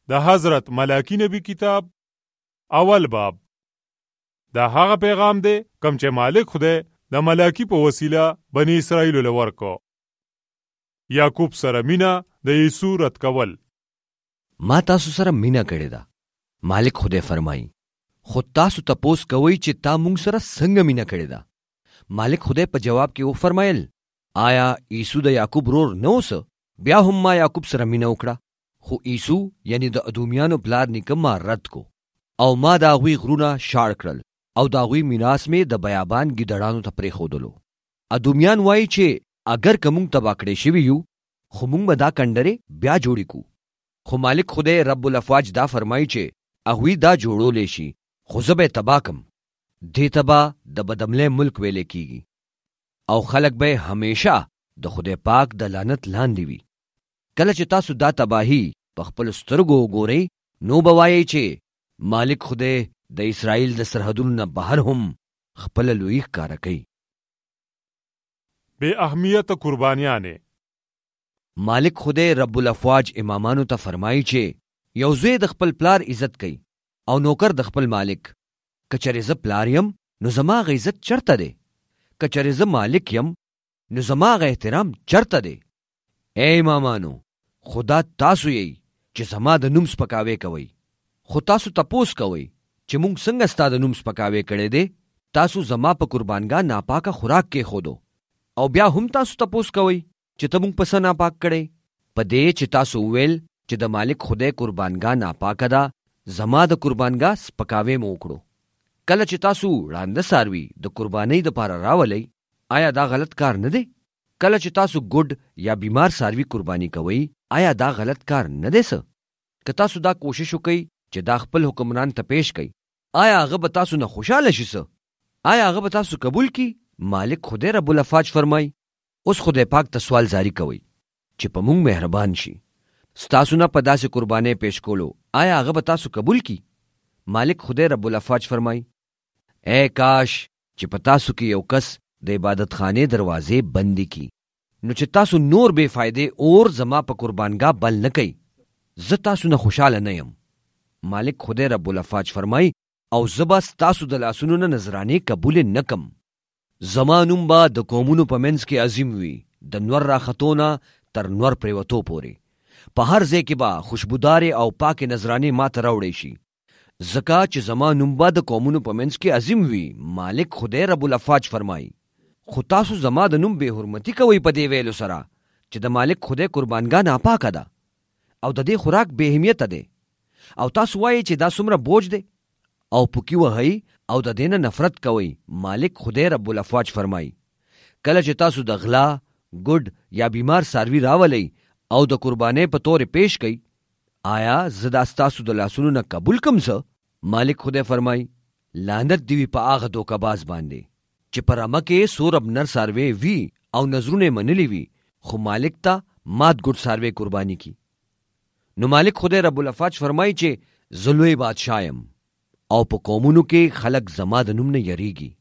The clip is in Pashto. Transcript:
د حضرت ملاکی نبی کتاب اول باب. دا هغه پیغام دی کوم چې مالک خدای د ملاکی په وسیله بنی اسرائیل له ورکو. یعقوب سره مینا د یسوع رد کول. ما تاسو سره مینا کړې ده. مالک خدای فرمایي خو تاسو تپوس کوئ چې تا مونږ سره څنګه مینا کړې ده. مالک خدای په جواب کې وفرمایل آیا عیسو د یعقوب ورور نه اوسه؟ بیا هم ما یعقوب سره مینا وکړه. خو عیسو یعنی د ادومیانو پلار نیکه ما رد کو او ما د هغوی غرونه شاړ کړل او د هغوی میراث مې د بیابان ګیدړانو ته پرېښودلو. ادومیان وایي چې اگر که موږ تباه کړی شوي یو خو موږ به دا کنډرې بیا جوړې کو. خو مالک خدای رب الافواج دا فرمایي چې هغوی دا جوړولی شي خو زه به یې تباه کم. دې ته به د بدعملۍ ملک ویلی کیږي او خلک به همیشه د خدای پاک د لعنت لاندې وي. کله چې تاسو دا تباهي په خپلو سترګو وګورئ نو به وایئ چې مالک خدای د اسرائیل د سرحدونو نه بهر هم خپله لویي ښکاره کوي. بے اهمیت قربانیانې. مالک خدای رب الافواج امامانو ته فرمایي چې یو زوی د خپل پلار عزت کوي او نوکر د خپل مالک. که چېرې زه پلار یم نو زما هغه عزت چرته دی؟ که چېرې زه مالک یم نو زما هغه احترام چرته دی؟ ای امامانو خدا تاسو یې چې زما د نوم سپکاوی کوئ. خو تاسو تپوس کوئ چې مونږ څنګه ستا د نوم سپکاوی کړی دی؟ تاسو زما په قربانګاه ناپاکه خوراک کېښودو او بیا هم تاسو تپوس کوئ چې ته مونږ په څه ناپاک کړی؟ په دې چې تاسو وویل چې د مالک خدای قربانګاه ناپاکه ده زما د قربانګاه سپکاوی مو وکړو. کله چې تاسو ړانده څاروي د قربانۍ دپاره راولئ آیا دا غلط کار نه دی؟ کله چې تاسو ګډ یا بیمار څاروي قرباني کوئ آیا دا غلط کار نه دی څه؟ که تاسو دا کوشش وکئ چې دا خپل حکمران ته پیش کئ آیا هغه به تاسو نه خوشحاله شي څه؟ آیا هغه به تاسو قبول کی؟ مالک خدای رب الافواج فرمای اوس خدای پاک ته سوال جاری کوئ چې په مونږ مهربان شي. ستاسو نه په داسې قربانۍ پیش کولو آیا هغه به تاسو قبول کی؟ مالک خدای رب الافواج فرمای اے کاش چې په تاسو کې یو کس د عبادت خانې دروازې بندې کی نو چې تاسو نور بے فایدې اور زما په قربانګاه بل نه کوي. زه تاسو نه خوشحاله نه یم. مالک خدای رب الافواج فرمای او زه به ستاسو د لاسونو نه نذرانې قبول نه کم. زما نوم به د قومونو په منځ کې عظیم وي د نور راختو نه تر نور پریوتو پورې. په هر ځای کې به خوشبودارې او پاکې نذرانې ما ته راوړی شي ځکه چې زما نوم به د قومونو په منځ کې عظیم وي. مالک خدای رب الافواج فرمای خو تاسو زما د نوم بې حرمتي کوئ په دې ویلو سره چې د مالک خدای قربانګاه ناپاکه ده او د دې خوراک بې اهمیته دی او تاسو وایئ چې دا څومره بوج دی او پوکي وهئ او د دې نه نفرت کوئ. مالک خدای رب الافواج فرمای کله چې تاسو د غلا ګډ یا بیمار څاروي راولئ او د قربانۍ په تور پیش کئ آیا زه دا ستاسو د لاسونو نه قبول کم څه؟ مالک خدای فرمای لعنت دی وي په هغه دوکهباز باندې چې په رمه کې سورب نر څاروی وي او نذرونه منلی وي خو مالک ته مات ګډ څاروی قرباني کی. نو مالک خدای رب الافواج فرمای چې زه لوی بادشاه یم او په قومونو کې خلک زما د نوم نه یریږي